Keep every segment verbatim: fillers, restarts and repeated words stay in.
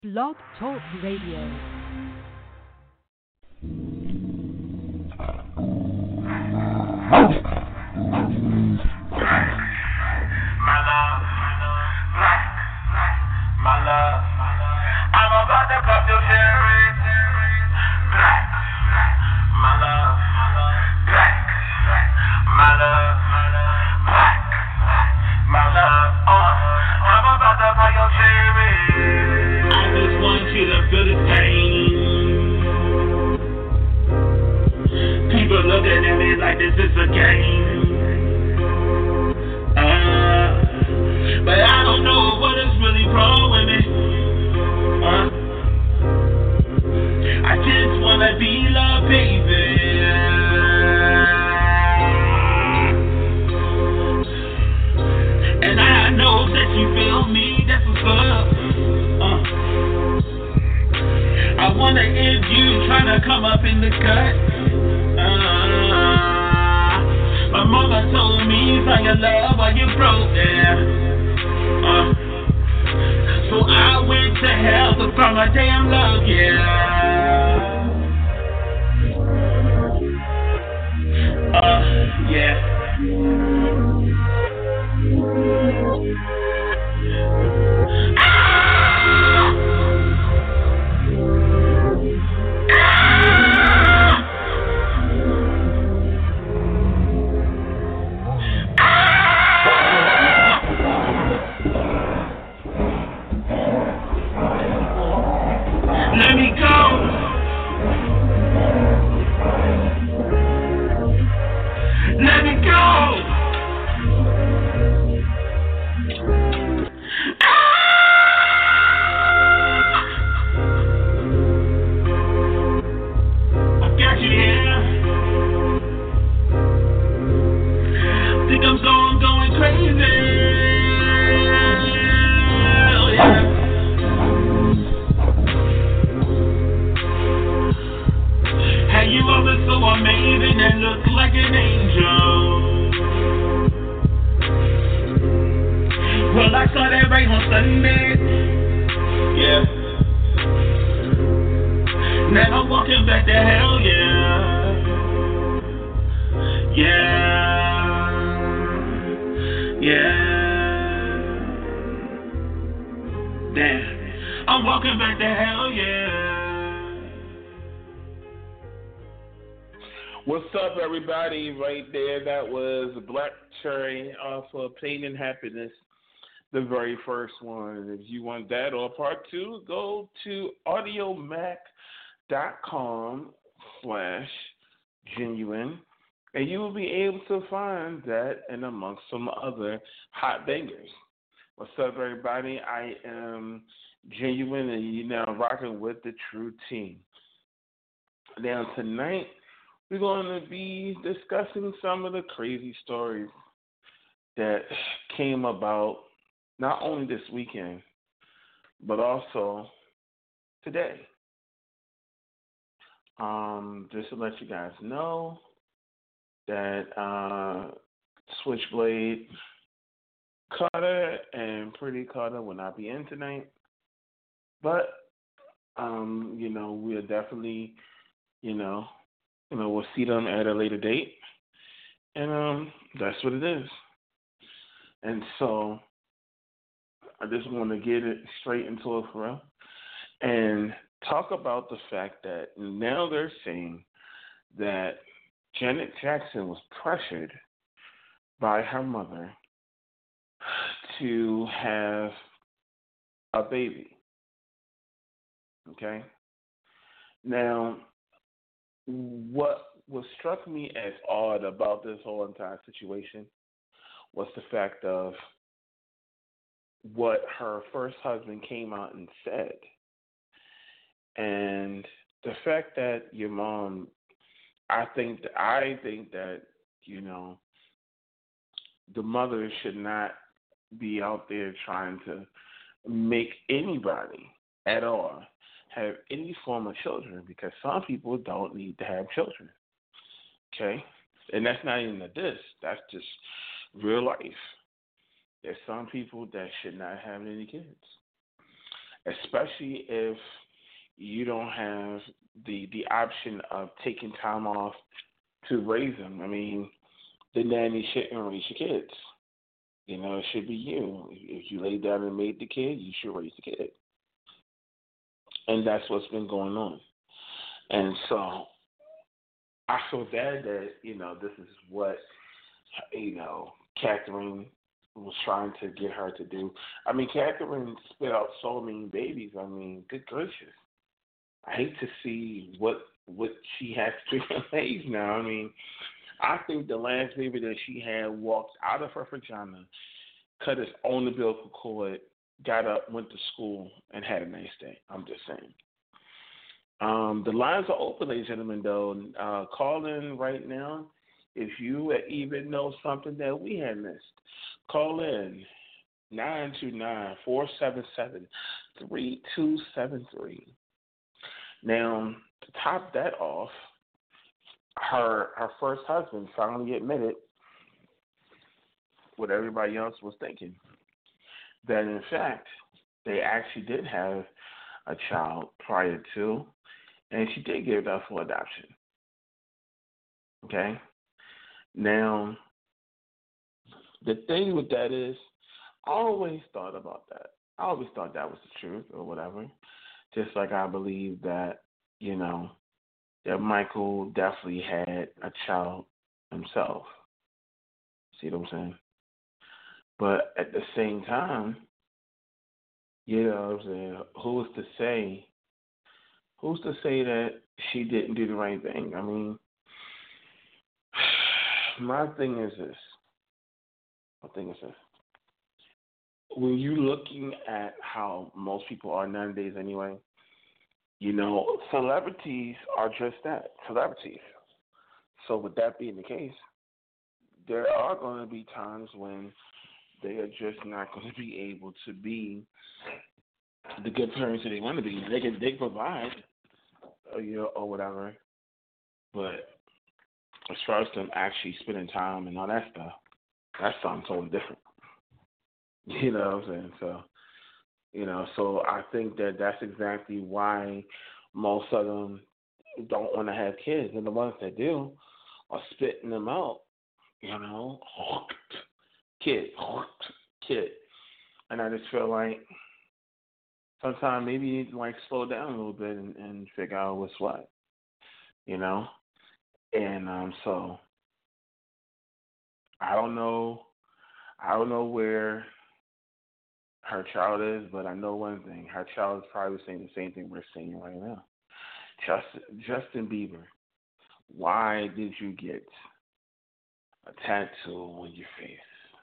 Blog Talk Radio. My love, black, my love. I'm about to pop your cherry. Black, my love, black, my love, black, my love. Oh, I'm about to pop your cherry. I just want you to feel the pain. People looking at me like this is a game. Uh, but I don't know what is really wrong with me. Uh, I just wanna be loved, baby. And I know that you feel me, that's what's up. Uh, I wonder if you tryna come up in the cut. Uh, My mama told me find your love while you broke there. Uh, so I went to hell to find my damn love, yeah. Uh, yeah. Let me go. Let me go. Ah! I got you here. Think I'm going, going crazy. Oh, yeah. You are so amazing and look like an angel. Well, I saw that right on Sunday. Yeah. Now I'm walking back to hell, yeah. Yeah. Yeah. Damn. I'm walking back to hell, yeah. What's up, everybody? Right there, that was Black Cherry off of Pain and Happiness, the very first one. If you want that or part two, go to audiomac.com slash genuine, and you will be able to find that and amongst some other hot bangers. What's up, everybody? I am Genuine, and you're now rocking with the True Team. Now, tonight, we're going to be discussing some of the crazy stories that came about not only this weekend, but also today. Um, just to let you guys know that uh, Switchblade Carter and Pretty Carter will not be in tonight. But, um, you know, we'll definitely, you know, You know, we'll see them at a later date, and um, that's what it is. And so, I just want to get it straight into it for real, and talk about the fact that now they're saying that Janet Jackson was pressured by her mother to have a baby. Okay? Now, what what struck me as odd about this whole entire situation was the fact of what her first husband came out and said. And the fact that your mom, I think that, I think that, you know, the mother should not be out there trying to make anybody at all have any form of children, because some people don't need to have children. Okay? And that's not even a diss. That's just real life. There's some people that should not have any kids. especially if you don't have the the option of taking time off to raise them. I mean, the nanny shouldn't raise your kids. You know, it should be you. If you lay down and made the kid, you should raise the kid. And that's what's been going on. And so I feel bad that, you know, this is what, you know, Catherine was trying to get her to do. I mean, Catherine spit out so many babies. I mean, good gracious. I hate to see what what she has to face now. I mean, I think the last baby that she had walked out of her vagina, cut his own umbilical cord, got up, went to school, and had a nice day. I'm just saying. Um, the lines are open, ladies and gentlemen, though. Uh, call in right now if you even know something that we had missed. Call in nine two nine, four seven seven, three two seven three. Now, to top that off, her her first husband finally admitted what everybody else was thinking, that in fact they actually did have a child prior to, and she did give it up for adoption. Okay? Now, the thing with that is, I always thought about that. I always thought that was the truth or whatever. Just like I believe that, you know, that Michael definitely had a child himself. See what I'm saying? But at the same time, you know what I'm saying, who's to say, who's to say that she didn't do the right thing? I mean, my thing is this. My thing is this. When you're looking at how most people are nowadays anyway, you know, celebrities are just that, celebrities. So with that being the case, there are going to be times when they are just not going to be able to be the good parents that they want to be. They can they provide, or, you know, or whatever, but as far as them actually spending time and all that stuff, that's something totally different. You know what I'm saying? So, you know, so I think that that's exactly why most of them don't want to have kids, and the ones that do are spitting them out. You know, kid, kid, and I just feel like sometimes maybe you need to like slow down a little bit and, and figure out what's what. You know, and um, so I don't know, I don't know where her child is, but I know one thing. Her child is probably saying the same thing we're saying right now. Justin, Justin Bieber, why did you get a tattoo on your face?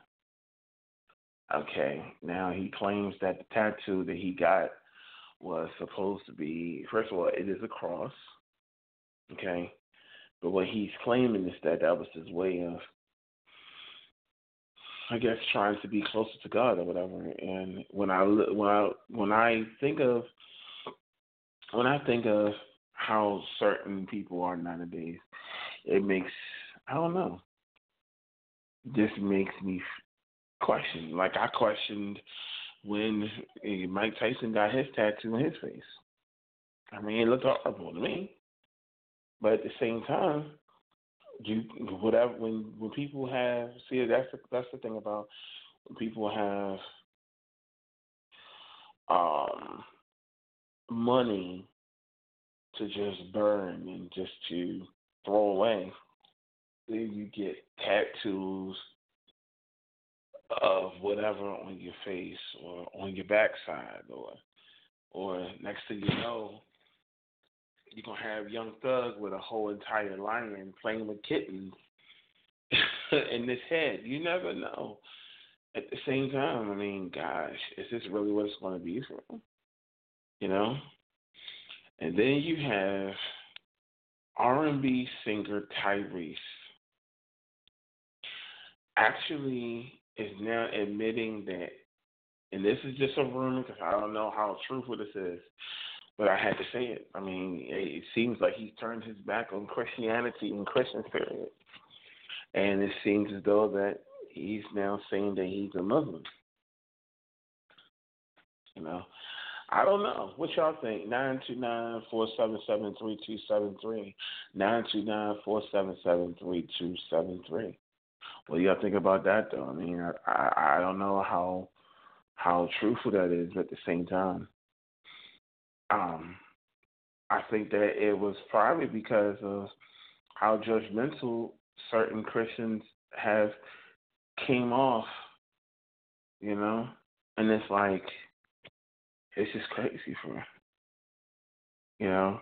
Okay, now he claims that the tattoo that he got was supposed to be, first of all, it is a cross, okay? But what he's claiming is that that was his way of, I guess, trying to be closer to God or whatever. And when I when I when I think of when I think of how certain people are nowadays, it makes I don't know. This makes me question. Like I questioned when Mike Tyson got his tattoo on his face. I mean, it looked horrible to me, but at the same time, you whatever when when people have see that's the, that's the thing about when people have um money to just burn and just to throw away, then you get tattoos of whatever on your face or on your backside, or or next thing you know, you're going to have Young Thug with a whole entire lion playing with kittens in his head. You never know. At the same time, I mean, gosh, is this really what it's going to be for him? You know? And then you have R and B singer Tyrese actually is now admitting that, and this is just a rumor because I don't know how truthful this is, but I had to say it. I mean, it seems like he's turned his back on Christianity and Christians, period. And it seems as though that he's now saying that he's a Muslim. You know, I don't know. What y'all think? nine two nine, four seven seven, three two seven three. nine two nine, four seven seven, three two seven three. What do y'all think about that, though? I mean, I, I, I don't know how how truthful that is at the same time. Um, I think that it was probably because of how judgmental certain Christians have came off, you know? And it's like, it's just crazy for me, you know?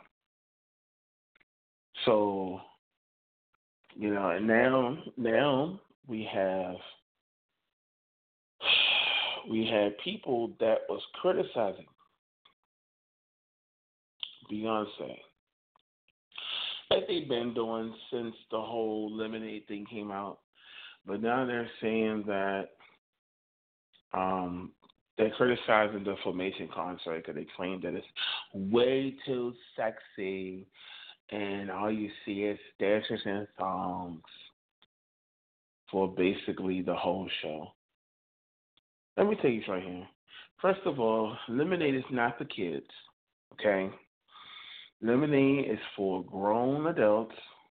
So, you know, and now, now we have, we had people that was criticizing Beyonce, that they've been doing since the whole Lemonade thing came out. But now they're saying that um, they're criticizing the Formation concert because they claim that it's way too sexy and all you see is dancers and songs for basically the whole show. Let me tell you right here. First of all, Lemonade is not for kids, okay? Lemonade is for grown adults,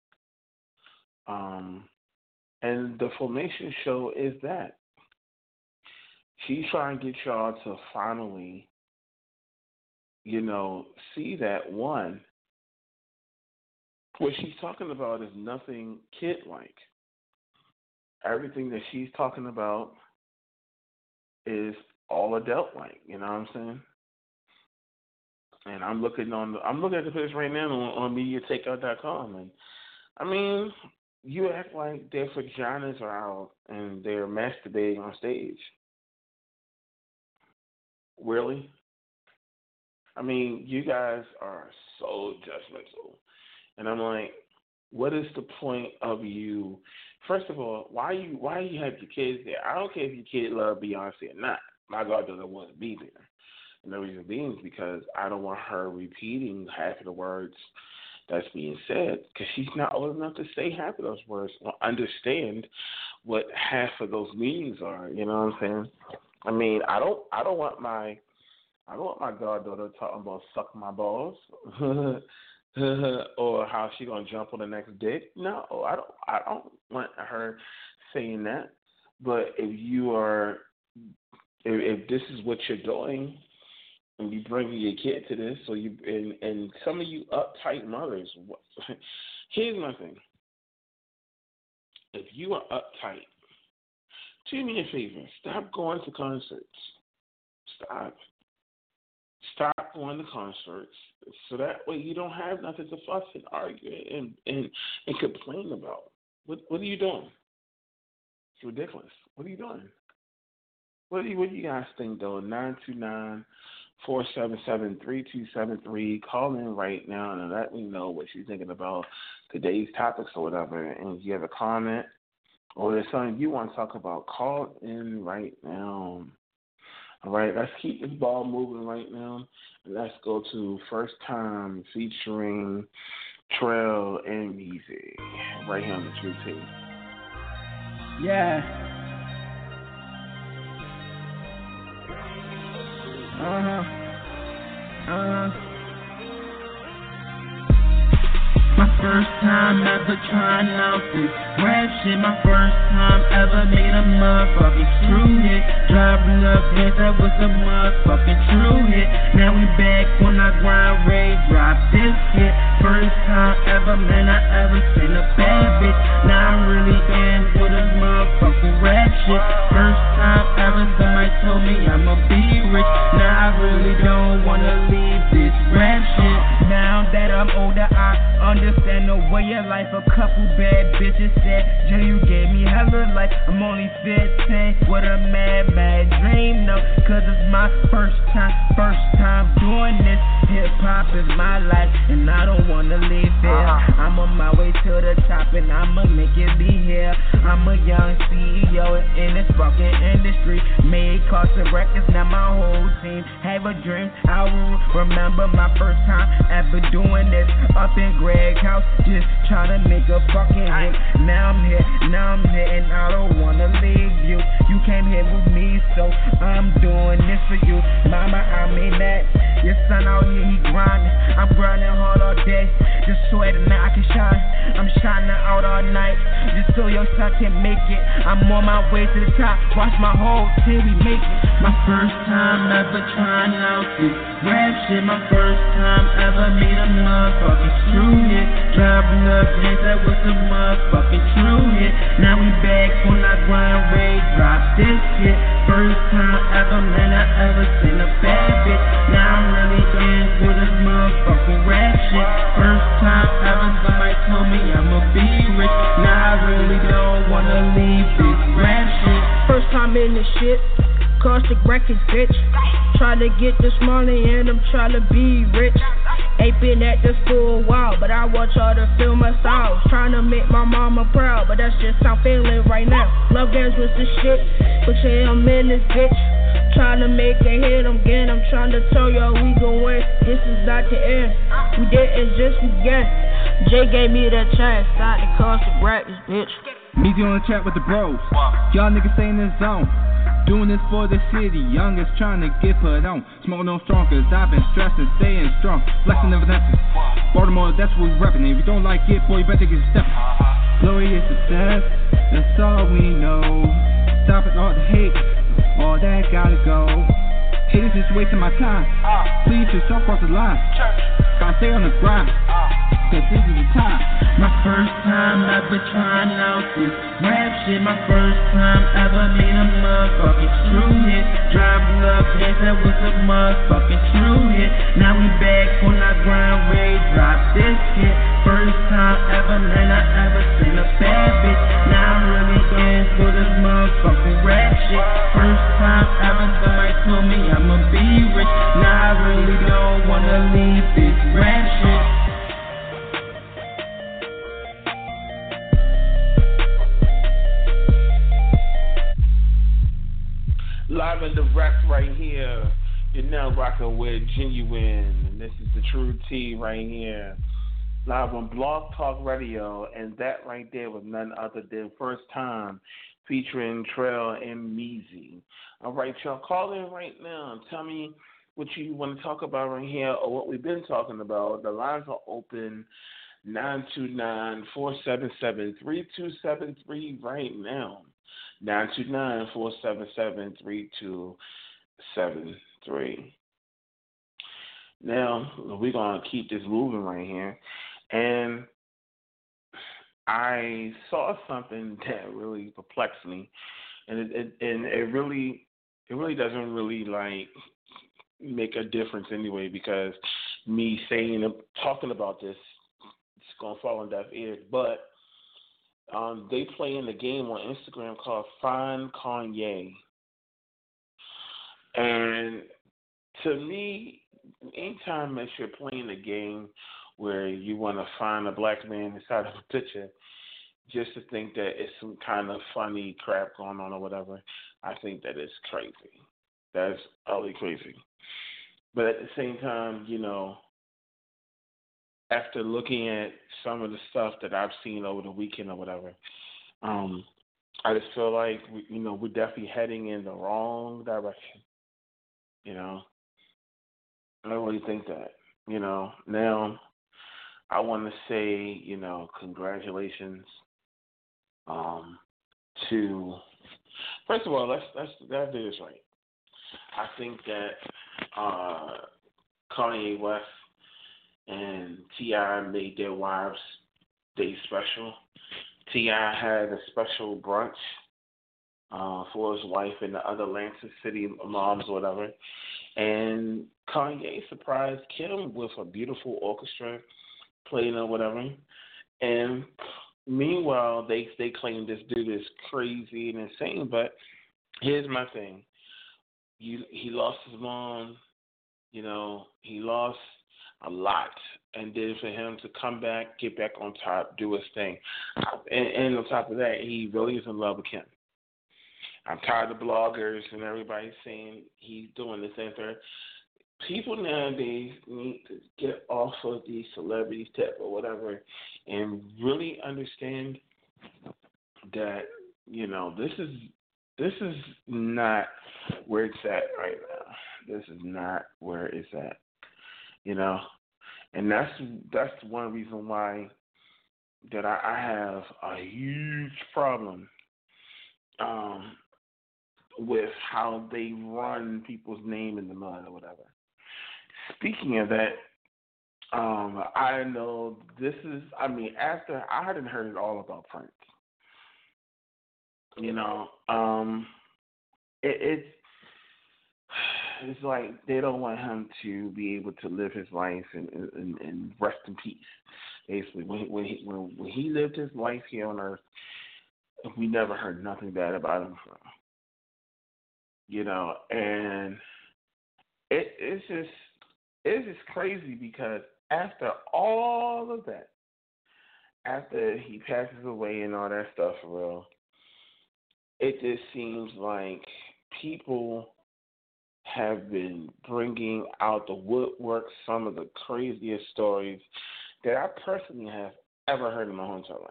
um, and the Formation show is that. She's trying to get y'all to finally, you know, see that, one, what she's talking about is nothing kid-like. Everything that she's talking about is all adult-like, you know what I'm saying? And I'm looking on the, I'm looking at the page right now on, on media takeout dot com, and I mean, you act like their vaginas are out and they're masturbating on stage. Really? I mean, you guys are so judgmental, and I'm like, what is the point of you? First of all, why you why you have your kids there? I don't care if your kid love Beyonce or not. My goddaughter wants to be there. And the reason being is because I don't want her repeating half of the words that's being said, because she's not old enough to say half of those words or understand what half of those meanings are. You know what I'm saying? I mean, I don't, I don't want my, I don't want my goddaughter talking about suck my balls or how she gonna jump on the next dick. No, I don't, I don't want her saying that. But if you are, if, if this is what you're doing, and you bringing your kid to this, so you and, and some of you uptight mothers. Here's my thing: if you are uptight, do me a favor. Stop going to concerts. Stop. Stop going to concerts, so that way you don't have nothing to fuss and argue and and, and complain about. What What are you doing? It's ridiculous. What are you doing? What do you What do you guys think though? Nine two nine. four seven seven, three two seven three. Call in right now and let me know what you're thinking about today's topics or whatever. And if you have a comment or there's something you want to talk about, call in right now. All right, let's keep this ball moving right now. And let's go to First Time featuring Trail and Music right here on the True Tape. Yeah. Uh-huh. Uh-huh. My first time ever trying out this rap shit. My first time ever made a motherfucking true hit. Driving up this, that was a motherfucking true hit. Now we back when I grind, Ray drop this shit. First time ever, man, I ever seen a bad bitch. Now I'm really in with this motherfucking rap shit. First time ever, somebody told me I'ma be rich. Now I really don't wanna leave this rap shit. Now that I'm older, I understand the way of life. A couple bad bitches said, Jay, you gave me hella life. I'm only fifteen with a mad, mad dream, no. Cause it's my first time, first time doing this. hip hop is my life, and I don't wanna leave here. I'm on my way to the top, and I'ma make it be here. I'm a young C E O in this fucking industry. Made cost of records, now my whole team have a dream. I will remember my first time ever doing this up in Greg House, just trying to make a fucking hit. Now I'm here, now I'm here, and I don't wanna leave you. You came here with me, so I'm doing this for you. Mama, I mean that. Your son out here, he grinding. I'm grinding hard all day, just so that now I can shine. I'm shining out all night, just so your son can make it. I'm on my way to the top, watch my whole team, we make it. My first time ever trying out this rap shit. My first time ever made a motherfucking true hit. Driving up hands, that was a motherfucking true hit. Now we back on that grind, Ray drop this shit. First time ever, man, I ever seen a bad bitch. Now I'm really in for this motherfucking rap shit. First time ever, somebody told me I'ma be rich. Now I really don't wanna leave this rap shit. First time in this shit, caustic records, bitch. Try to get this money and I'm trying to be rich. Ain't been at this for a while, but I want y'all to feel my style. Trying to make my mama proud, but that's just how I'm feeling right now. Love games was the shit, but yeah, I'm in this bitch. Trying to make a hit again, I'm trying to tell y'all we gon' win. This is not the end, we didn't just begin. Jay gave me that chance, not the cost of practice, bitch. Meet you on the chat with the bros, y'all niggas stay in the zone. Doing this for the city, youngest trying to get put on. Smoking on strong, cause I've been stressing, staying strong. Blessing never nothing. Baltimore, that's what we reppin'. If you don't like it, boy, you better get steppin'. Glorious success, that's all we know. Stopping all the hate, all that gotta go. Haters just wasting my time. Please just don't cross the line. Gotta stay on the grind, cause this is the time. My first time ever trying out this rap shit. My first time ever made a motherfucking true hit. Driving up hands, that was a motherfucking true hit. Now we back on our grind, Ray drop this shit. First time ever, man, I ever seen a bad bitch. Now I'm really in for this motherfucking rap shit. First time ever, somebody told me I'ma be rich. Now I really don't wanna leave this rap shit. Live and direct right here. You're now rocking with Genuine, and this is the True T right here. Live on Blog Talk Radio, and that right there was none other than First Time featuring Trail and Meezy. All right, y'all, call in right now and tell me what you want to talk about right here or what we've been talking about. The lines are open, nine two nine, four seven seven, three two seven three right now. nine two nine, four seven seven, three two seven three. Now, we're going to keep this moving right here. And I saw something that really perplexed me. And it, it and it really it really doesn't really like make a difference anyway, because me saying talking about this, it's gonna fall on deaf ears. But Um, they play in the game on Instagram called Find Kanye. And to me, anytime that you're playing a game where you want to find a black man inside of a picture, just to think that it's some kind of funny crap going on or whatever, I think that is crazy. That's utterly crazy. But at the same time, you know, after looking at some of the stuff that I've seen over the weekend or whatever, um, I just feel like, we, you know, we're definitely heading in the wrong direction. You know, I really think that. You know, now I want to say, you know, congratulations um, to. First of all, let's let's let's do this right. I think that uh, Kanye West and T I made their wives' day special. T I had a special brunch uh, for his wife and the other Atlantic City moms or whatever. And Kanye surprised Kim with a beautiful orchestra playing or whatever. And meanwhile, they they claim this dude is crazy and insane. But here's my thing: you, he lost his mom. You know, he lost a lot. And then for him to come back, get back on top, do his thing. And, and on top of that, he really is in love with Kim. I'm tired of bloggers and everybody saying he's doing this and that. People nowadays need to get off of these celebrity tip or whatever and really understand that, you know, this is this is not where it's at right now. This is not where it's at. You know? And that's that's one reason why that I, I have a huge problem um, with how they run people's name in the mud or whatever. Speaking of that, um, I know this is, I mean, after I hadn't heard it all about Prince. You know, um, it, it's it's like they don't want him to be able to live his life and, and, and rest in peace. Basically, when when he, when when he lived his life here on Earth, we never heard nothing bad about him. You know, and it it's just it's just crazy because after all of that, after he passes away and all that stuff, for real, it just seems like people have been bringing out the woodwork some of the craziest stories that I personally have ever heard in my whole entire life.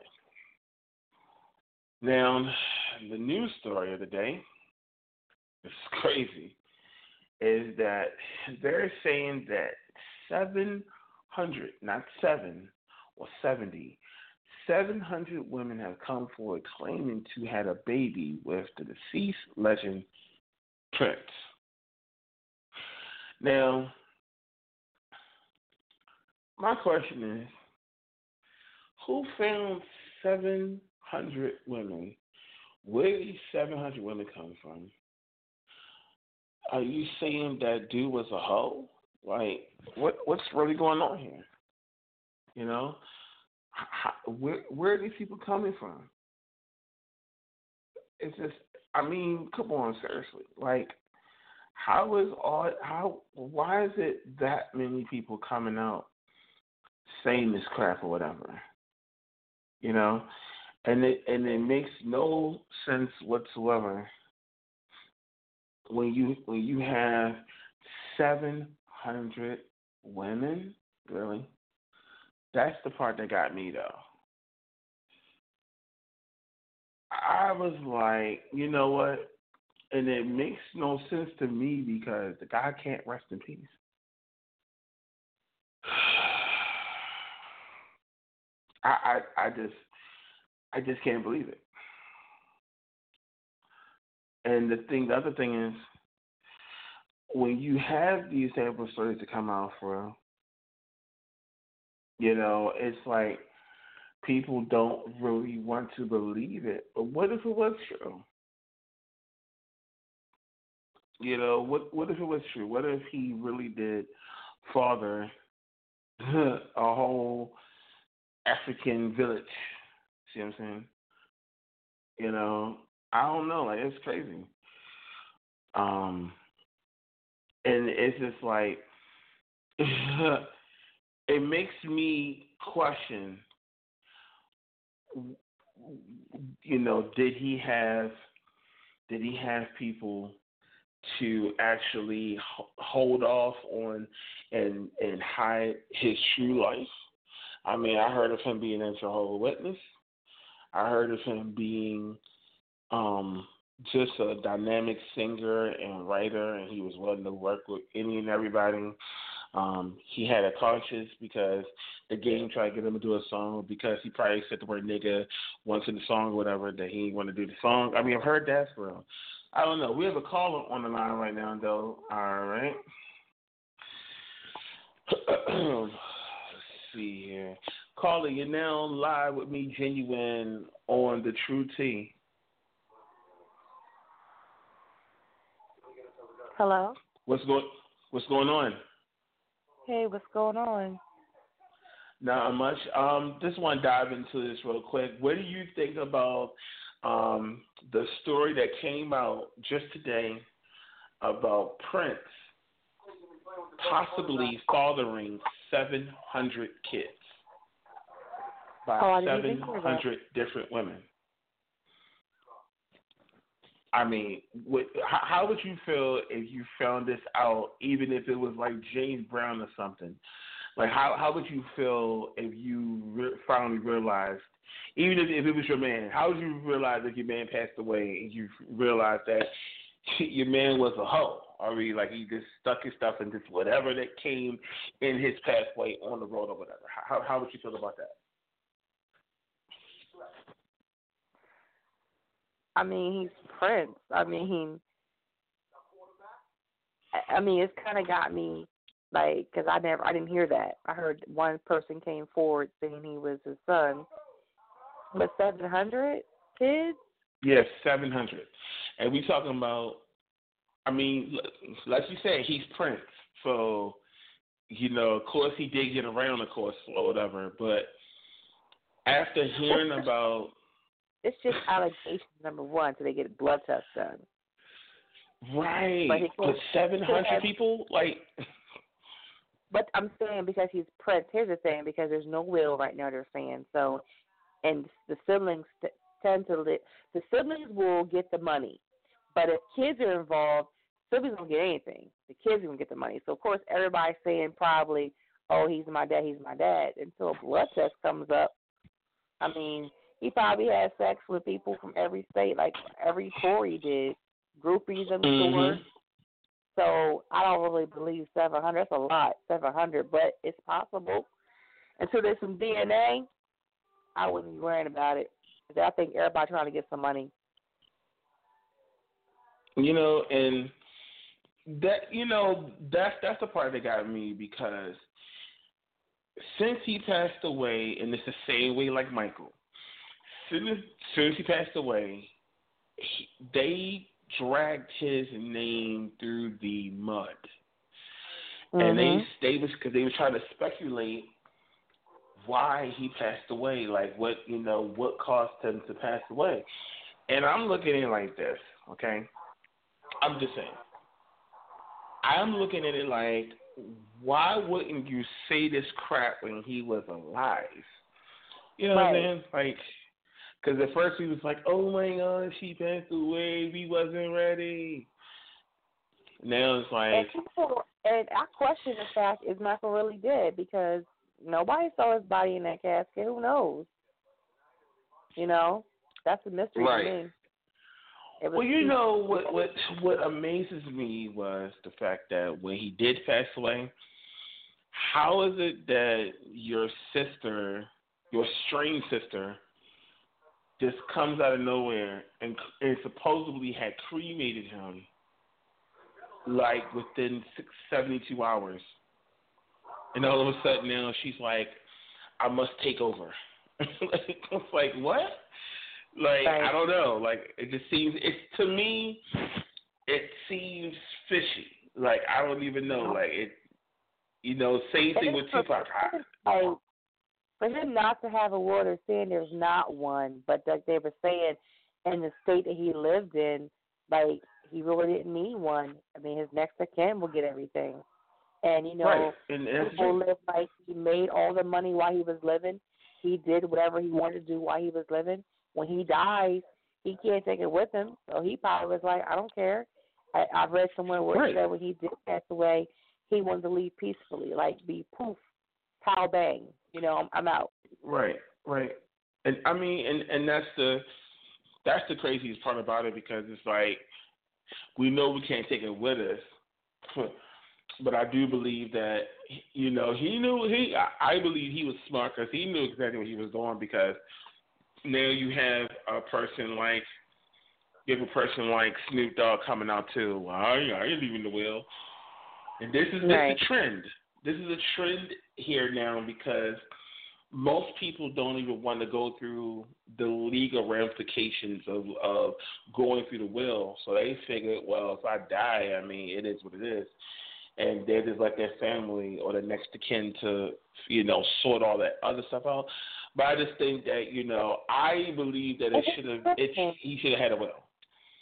Now, the news story of the day, it's crazy, is that they're saying that seven hundred, not seven or seventy, seven hundred women have come forward claiming to have a baby with the deceased legend Prince. Now, my question is, who found seven hundred women? Where did these seven hundred women come from? Are you saying that dude was a hoe? Like, what what's really going on here? You know, How, where where are these people coming from? It's just, I mean, come on, seriously. Like, how is all how? Why is it that many people coming out saying this crap or whatever? You know, and it and it makes no sense whatsoever when you when you have seven hundred women. Really, that's the part that got me though. I was like, you know what? And it makes no sense to me because the guy can't rest in peace. I, I I just I just can't believe it. And the thing, the other thing is, when you have these type of stories to come out for, you know, it's like people don't really want to believe it. But what if it was true? You know, what what if it was true? What if he really did father a whole African village? See what I'm saying? You know, I don't know. Like, it's crazy. Um, and it's just like, it makes me question, you know, did he have, did he have people to actually hold off on and and hide his true life? I mean, I heard of him being a Jehovah's Witness. I heard of him being um, just a dynamic singer and writer, and he was willing to work with any and everybody. Um, he had a conscience because the game tried to get him to do a song because he probably said the word nigga once in the song or whatever, that he didn't want to do the song. I mean, I've heard that for him. I don't know. We have a caller on the line right now, though. All right. Let's see here. Caller, you're now live with me, Genuine, on the True T. Hello. What's going What's going on? Hey, what's going on? Not much. Um, just want to dive into this real quick. What do you think about um, the story that came out just today about Prince possibly fathering seven hundred kids by Oh, I didn't even seven hear that. hundred different women. I mean, what, how, how would you feel if you found this out, even if it was like James Brown or something? Like, how how would you feel if you re- finally realized, even if, if it was your man, how would you realize if your man passed away and you realized that your man was a hoe? Or he, like, he just stuck his stuff in just whatever that came in his pathway on the road or whatever. How how would you feel about that? I mean, he's Prince. I mean, I mean, it's kind of got me, like, because I never, I didn't hear that. I heard one person came forward saying he was his son, but seven hundred kids? Yes, seven hundred. And we talking about, I mean, like you said, he's Prince. So, you know, of course he did get around, of course, or whatever. But after hearing about... It's just allegations, number one, so they get a blood test done. Right. But, but seven hundred people? Like... But I'm saying because he's Prince, here's the thing, because there's no will right now, they're saying. So, and the siblings t- tend to, li- the siblings will get the money. But if kids are involved, siblings don't get anything. The kids are going to get the money. So, of course, everybody's saying probably, oh, he's my dad, he's my dad. Until a blood test comes up, I mean, he probably had sex with people from every state, like every tour he did, groupies in the mm-hmm. store. So I don't really believe seven hundred. That's a lot, seven hundred, but it's possible. Until there's some D N A, I wouldn't be worrying about it. I think everybody trying to get some money. You know, and that you know that's that's the part that got me, because since he passed away, and it's the same way like Michael. Since, since he passed away, he, they dragged his name through the mud, mm-hmm. and they they was because they were trying to speculate why he passed away, like what you know what caused him to pass away. And I'm looking at it like this, okay? I'm just saying. I'm looking at it like, why wouldn't you say this crap when he was alive? You know right. what I'm saying? Like, because at first he was like, oh my gosh, he passed away, we wasn't ready. Now it's like... And, people, and I question the fact, is Michael really dead? Because nobody saw his body in that casket. Who knows? You know? That's a mystery right. to me. Well, you know, what, what what amazes me was the fact that when he did pass away, how is it that your sister, your strange sister, just comes out of nowhere and, and supposedly had cremated him, like, within six, seventy-two hours. And all of a sudden now she's like, I must take over. It's like, what? Like, right. I don't know. Like, it just seems, it's, to me, it seems fishy. Like, I don't even know. Like, it, you know, same thing with Tupac. Like, for him not to have a will, they're saying there's not one, but like they were saying, in the state that he lived in, like, he really didn't need one. I mean, his next of kin will get everything. And, you know, right. and, and people live like he made all the money while he was living. He did whatever he wanted to do while he was living. When he dies, he can't take it with him. So he probably was like, I don't care. I, I've read somewhere where right. it said when he did pass away, he wanted to leave peacefully, like be poof, pow, bang. You know, I'm, I'm out. Right, right. And I mean, and, and that's the that's the craziest part about it, because it's like, we know we can't take it with us, but I do believe that, you know, he knew, he, I believe he was smart, because he knew exactly what he was doing, because now you have a person like, you have a person like Snoop Dogg coming out too. Well, I, I ain't leaving the will. And this is, right. this is a trend. This is a trend here now, because most people don't even want to go through the legal ramifications of, of going through the will. So they figured, well, if I die, I mean, it is what it is. And they just let their family or the next of kin to, you know, sort all that other stuff out. But I just think that, you know, I believe that it should have, it, he should have had a will.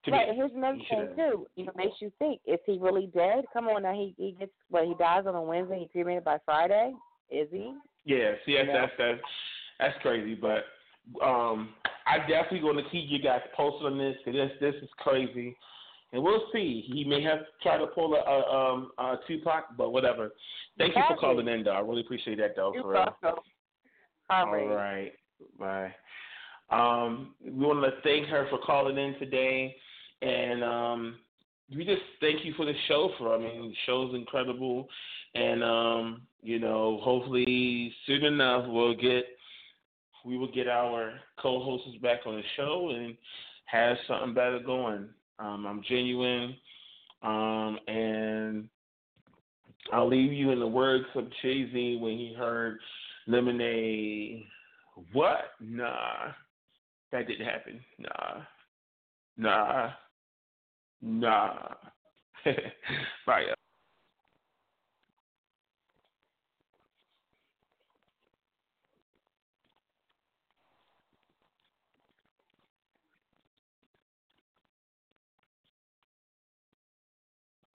To right, me, and here's another he thing should've- too. You know, makes you think: is he really dead? Come on now, he he gets what he dies on a Wednesday. He cremated by Friday. Is he? Yeah, see, that's, Yeah. that's that's that's crazy. But um, I definitely going to keep you guys posted on this. 'Cause this this is crazy, and we'll see. He may have tried to pull a, a um a Tupac, but whatever. Thank you for calling in, though. I really appreciate that, though. You're For real. welcome. All right, bye. Um, we want to thank her for calling in today, and um, we just thank you for the show. For I mean, the show's incredible, and um, you know, hopefully soon enough we'll get we will get our co-hosts back on the show and have something better going. Um, I'm genuine, um, and I'll leave you in the words of Jay-Z when he heard Lemonade. What? Nah. That didn't happen. Nah. Nah. Nah. Bye, y'all.